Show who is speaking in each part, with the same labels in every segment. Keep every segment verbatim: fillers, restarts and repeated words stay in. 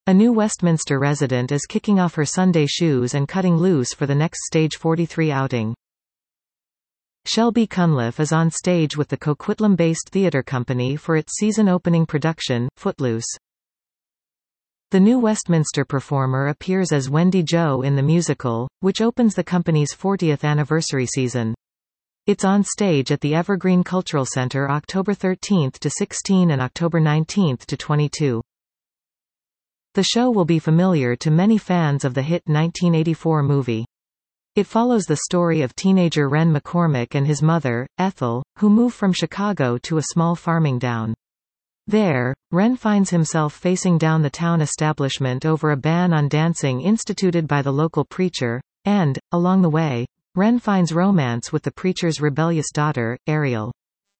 Speaker 1: A new Westminster resident is kicking off her Sunday shoes and cutting loose for the next Stage forty-three outing. Shelby Cunliffe is on stage with the Coquitlam-based theatre company for its season-opening production, Footloose. The new Westminster performer appears as Wendy Jo in the musical, which opens the company's fortieth anniversary season. It's on stage at the Evergreen Cultural Center October thirteenth to sixteenth and October nineteenth to twenty-second. The show will be familiar to many fans of the hit nineteen eighty-four movie. It follows the story of teenager Ren McCormick and his mother, Ethel, who move from Chicago to a small farming town. There, Ren finds himself facing down the town establishment over a ban on dancing instituted by the local preacher, and, along the way, Ren finds romance with the preacher's rebellious daughter, Ariel.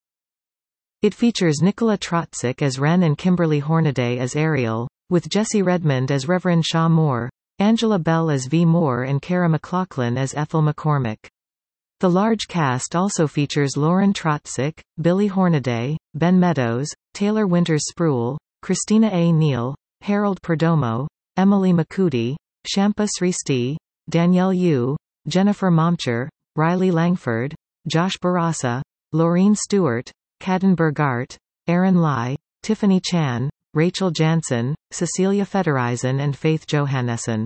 Speaker 1: It features Nicola Trotzik as Ren and Kimberly Hornaday as Ariel, with Jesse Redmond as Reverend Shaw Moore, Angela Bell as V. Moore and Kara McLachlan as Ethel McCormick. The large cast also features Lauren Trotzik, Billy Hornaday, Ben Meadows, Taylor Winters Spruill, Christina A. Neal, Harold Perdomo, Emily McCooty, Shampa Sristi, Danielle Yu, Jennifer Momcher, Riley Langford, Josh Barasa, Laureen Stewart, Caden Burgart, Aaron Lai, Tiffany Chan, Rachel Jansen, Cecilia Federizen and Faith Johannesson.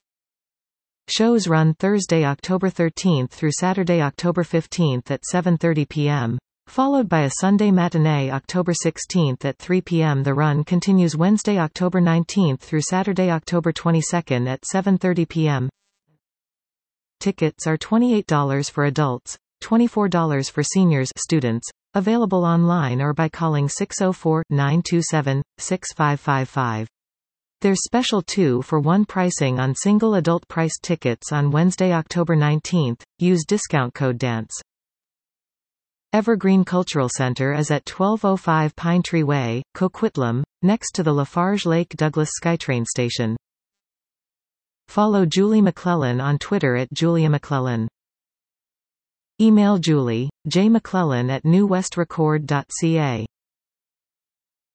Speaker 1: Shows run Thursday, October thirteenth through Saturday, October fifteenth at seven thirty p m, followed by a Sunday matinee October sixteenth at three p m The run continues Wednesday, October nineteenth through Saturday, October twenty-second at seven thirty p m Tickets are twenty-eight dollars for adults, twenty-four dollars for seniors students, available online or by calling six oh four, nine two seven, six five five five. There's special two for one pricing on single adult priced tickets on Wednesday, October nineteenth. Use discount code DANCE. Evergreen Cultural Center is at twelve oh five Pine Tree Way, Coquitlam, next to the Lafarge Lake Douglas SkyTrain station. Follow Julie McClellan on Twitter at Julia McClellan. Email Julie, J. McClellan at new west record dot c a.